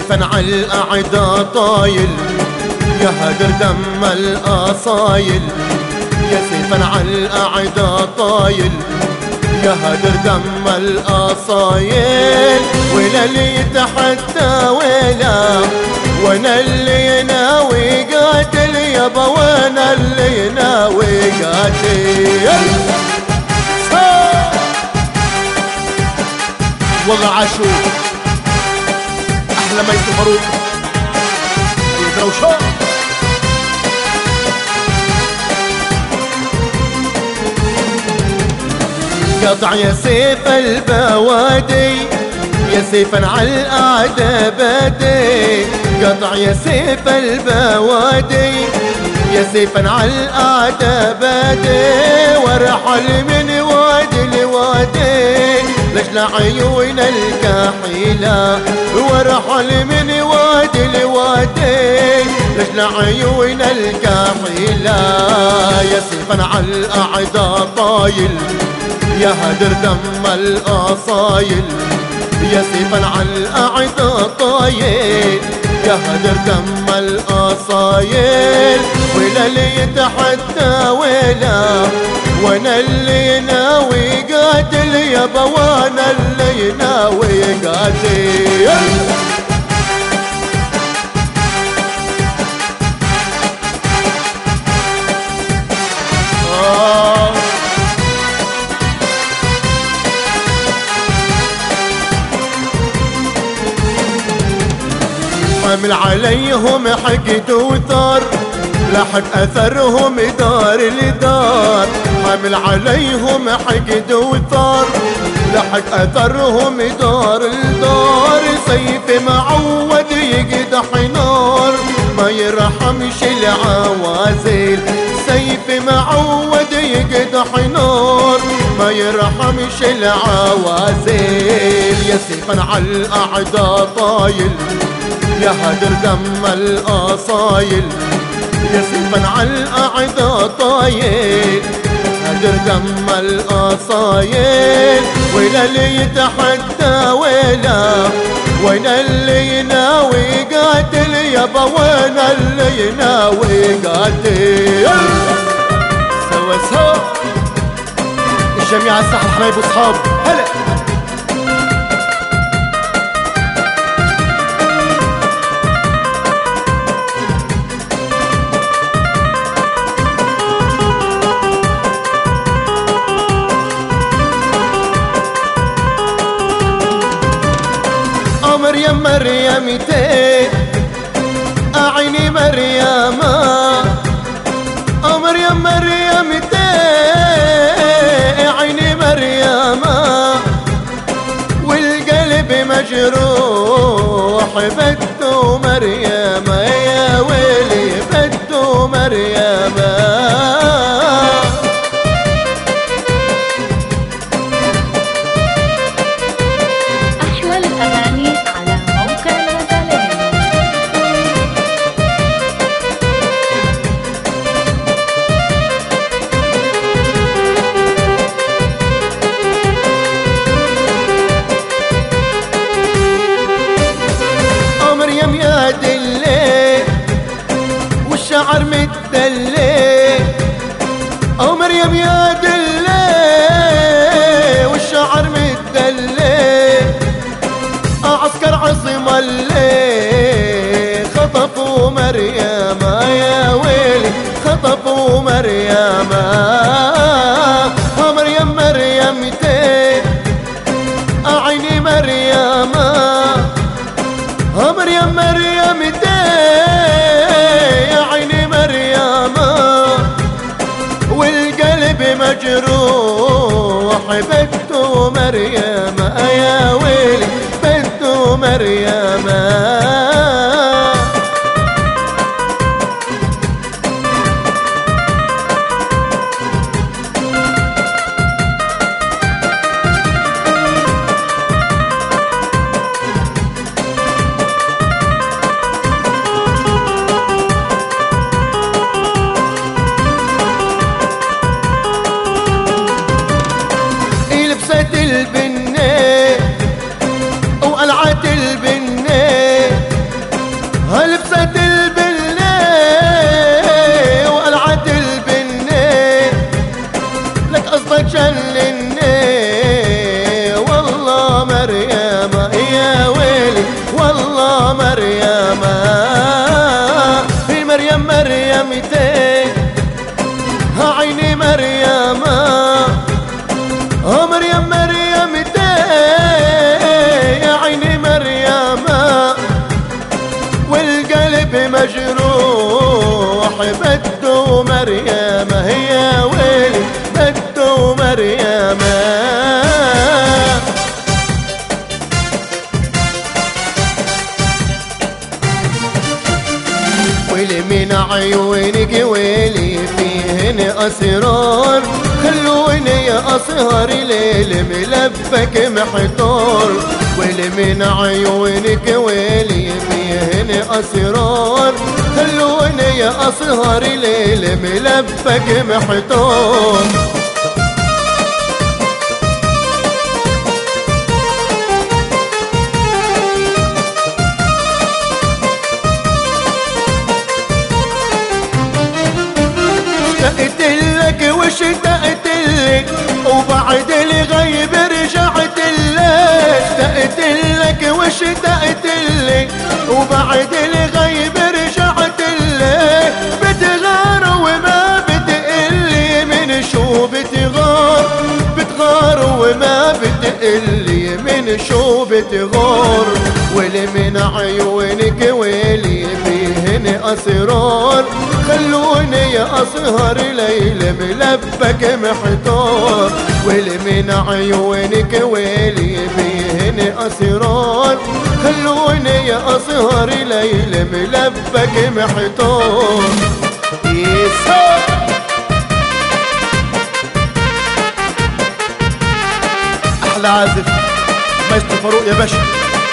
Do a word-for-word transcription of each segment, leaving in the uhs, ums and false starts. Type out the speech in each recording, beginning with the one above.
سيفا على الأعداء طايل يا هدر دم الأصايل، يا سيفا على الأعداء طايل يا هدر دم الأصايل. ولا اللي يتحدى ولا وانا اللي ناوي قاتل يابا، وانا اللي ناوي قاتل. والله عاشوا احلى ما يسفروك يدروا شو. قطع يا سيف البوادي يا سيفا على الأعداء بادي، قطع يا سيف البوادي يا سيفا على الأعداء بادي. وارحل من وادي لوادي لجل عيون الكحيلة، وارحل من وادي لوادي لجل عيون الكحيلة. يا سيفا على الأعداء طايل يا هدر دم الأصايل، يا سيفا على الأعداء طايل يا هدر دم الأصايل. ولا اللي يتحدى ولا وانا اللي ناوي قاتل يابا، وانا اللي ناوي قاتل. حمل عليهم حقد وثار لاحق أثرهم دار لدار، حمل عليهم حقد وثار لاحق أثرهم دار لدار. سيف معود يقدح نار ما يرحمش العوازل، سيف معود يقدح نار ما يرحمش العوازل. يا سيفا على الأعداء طايل يا هدر دم الأصايل، يا سيفا على الأعداء طايل هدر دم الأصايل. ولا اللي يتحدى ولا وانا اللي ناوي قاتل يابا، وانا اللي ناوي قاتل. سوا سوا الجميع الصحة حبايب وصحاب هلا. مريم مريمتين أعيني مريما، مريم مريمتين أعيني مريما. والقلب مجروح بدو مريما، يا ويلي بدو مريما. يا دلي والشعر متدلي، او مريم يا دلي والشعر متدلي. عسكر عصم اللي خطفوا مريم، يا ويلي خطفوا مريم. مريم مريمتين أعيني مريم، مريم مريمتين يا عيني مريم. والقلب مجروح بدو مريم، يا ويلي بدو مريم. البنت قويلي فيهن أسرار، خلوني أسهر ليل ملبك محتار، واللي من عيونك ويلي فيهن أسرار، خلوني أسهر ليل ملبك محتار. اشتقت لك واشتقت لك وبعد الغيب رجعت لك، اشتقت لك واشتقت لك وبعد الغيب رجعت لك، بتغار وما بتقلي من شو بتغار، بتغار وما بتقلي من شو بتغار، واللي من عيونك ويلي فيهن أسرار، خلوني أسهر ليل ملبك محتار، واللي من عيونك ويلي فيهن أسرار، خلوني أسهر ليل ملبك محتار. يسار أحلى عازف مايسترو فاروق يا باشا.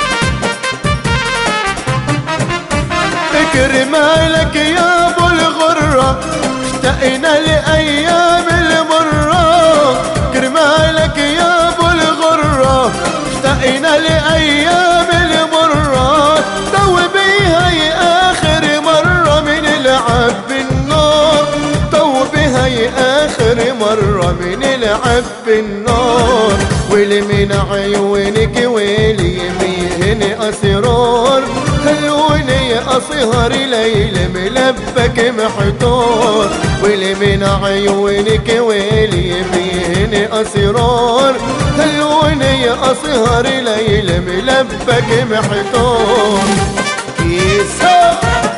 كرمالك يا ابو الغرة اشتقنا لايام المرة، كرمالك يا ابو الغرة اشتقنا لايام المرة، تو بيها يا اخر مرة من العب بالنار، تو بيها يا اخر مرة من العب بالنار، واللي من عيونك ويلي فيهن اسرار، خلوني أسهر ليل ملبك محتار، واللي من عيونك ويلي فيهن أسرار، خلوني أسهر ليل ملبك محتار. يسار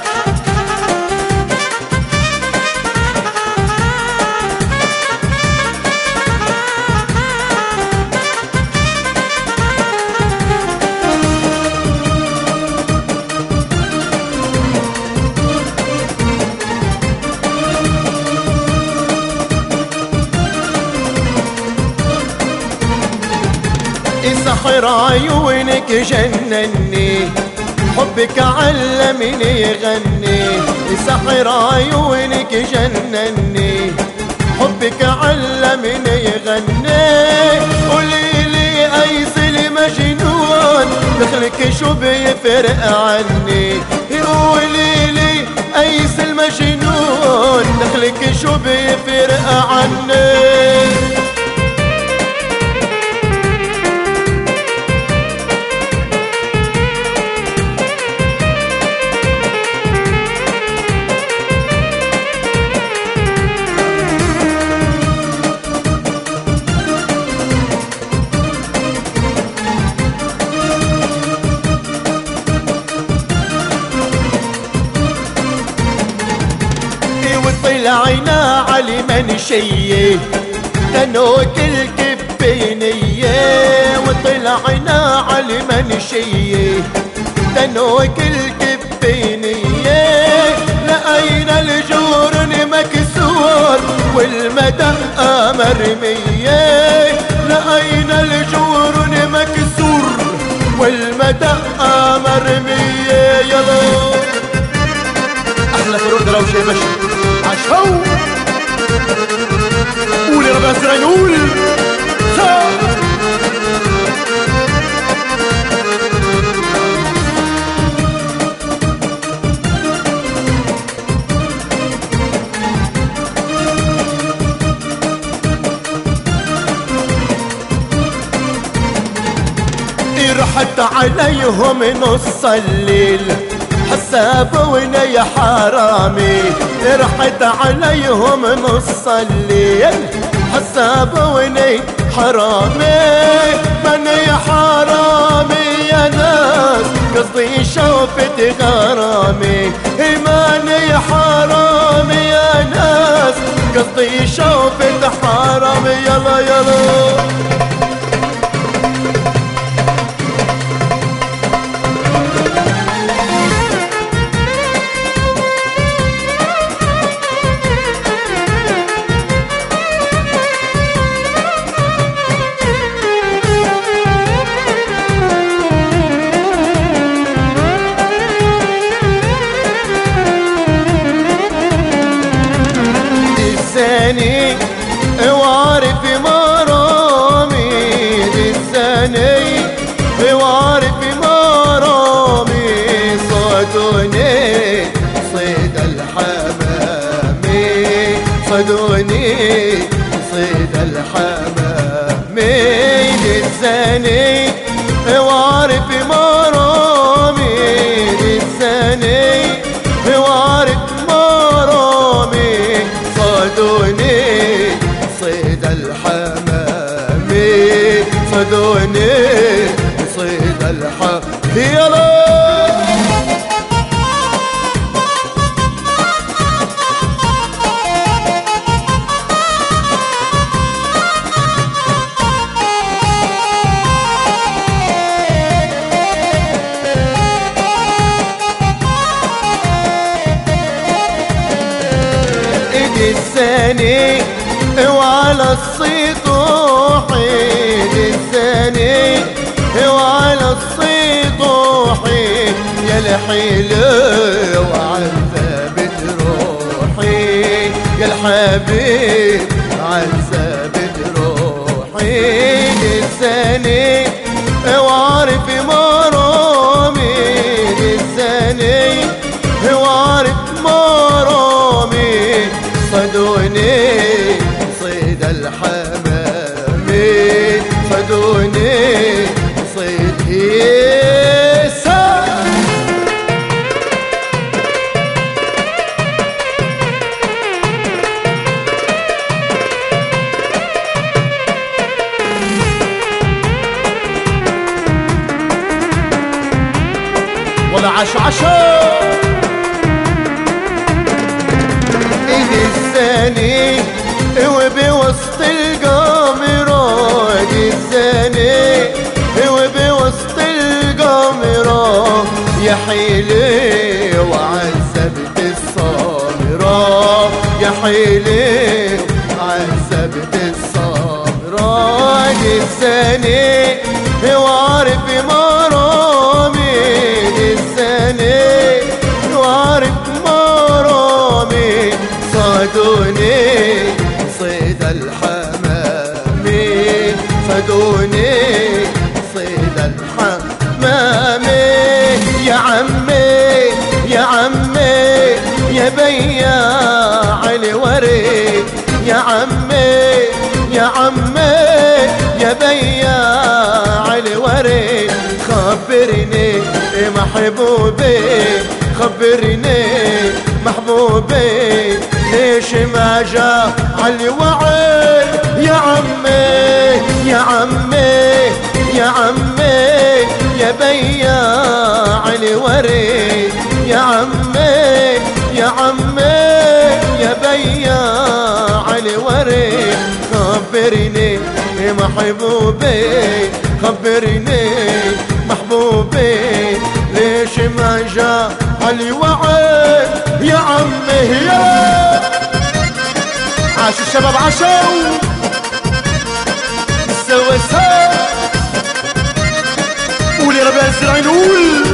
سحر عيونك جنني، حبك علمني يغني، سحر عيونك جنني، حبك علمني يغني، قوليلي أيس المجنون دخلك شو بيفرق عني، قوليلي أيس المجنون دخلك شو بيفرق عني. طلعنا علي من شيه تنوك الكبينية، وطلعنا علي من شيه تنوك الكبينية، لقينا الجورن مكسور والمدى مرمية، لقينا الجورن مكسور والمدى مرمية. يلا احلى فاروق دراوشة يا باشا عشو قول يا رب اسرع قول رحت عليهم نص الليل حسابونا يا حرامي، رحت عليهم نص الليل حسابونا حرامي، من يا حرامي يا ناس قصدي شوفت غرامي، من يا حرامي يا ناس قصدي شوفت حرامي. يلا يلا الثاني وعارف مرامي الثاني وعارف مرامي صادوني صيد الحمامي صادوني صيد الحمامي الثاني وعارف مرامي الثاني وعارف مرامي صادوني صيد الحمامي صادوني صيد الحمامي يلا الثاني وعلى السطوح الثاني وعلى السطوح يا الحلو وعذبت روحي يا الحبيب عذبت روحي الثاني وعارف مرامي الثاني وعارف مرامي صادوني صيد الحمامي صادوني صيد إيسا ولا عش عشا الثاني وبوسط القمرة الثاني وبوسط القمرة يا حيلي وعذبت الصامرة يا حيلي عذبت الصامرة الثاني وعارف مرامي الثاني وعارف مرامي صادوني صيد الحمامي صادوني صيد الحمامي يا عمي يا عمي يا بياع الورد يا عمي يا عمي يا بياع الورد خبرني محبوبي خبرني محبوبي ليش ما جاء علي وعد يا عمي يا عمي يا عمي يا بياع الورد يا عمي يا عمي يا بياع الورد خبرني محبوبي خبرني محبوبي ليش ما جاء علي وعد يا عمي يا عاش الشباب عاشوا سوا سوا قولي ربيع الزرعين قول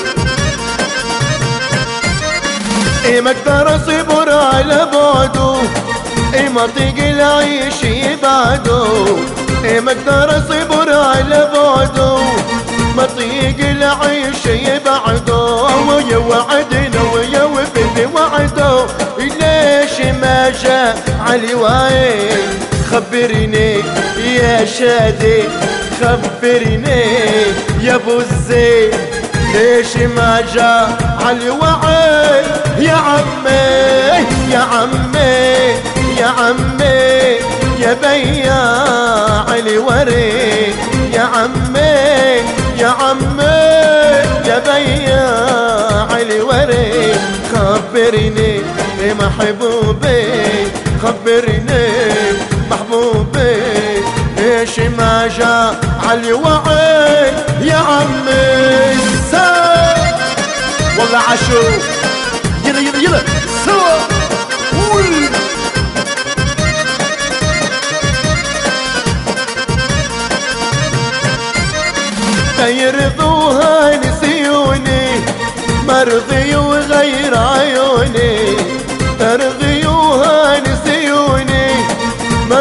ايه ما اقدر اصبر على بعده ايه ما طيق العيش يبعده ايه ما اقدر اصبر على بعده ما طيق العيش يبعده ويا وعدنا ويا وفد وعده ليش ما جاء علي وعيد خبرني يا شادي خبرني يا ابو الزين ليش ما جاء علي وعيد يا عمي يا عمي يا عمي يا بياع الورد يا عمي يا عمي يا بياع الورد خبرني محبوبي خبرني محبوبي ليش ما جاء علي وعيد يا عمي سوا والله عاشوا يلا يلا يلا سوا قول يرضوها نسيوني مرضي وغير عيوني ترضيوها نسيوني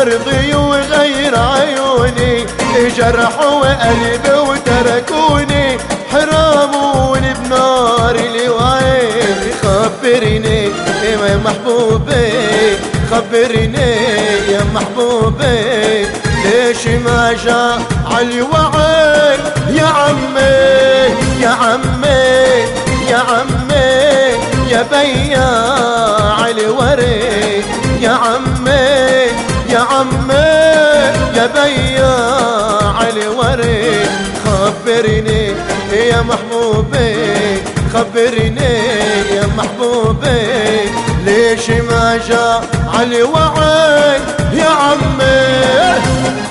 برضي وغير عيوني، جرحوا قلبي وتركوني، حراموني بنار الوعي. خبرني يا محبوبي، خبرني يا محبوبي، ليش ما جاء عالوعي؟ يا عمي يا عمي يا عمي يا بياع الوري، يا عمي يا عمي يا بياع الوري. خبرني يا محبوبي، خبرني يا محبوبي، ليش ما جاء عالوعي؟ يا عمي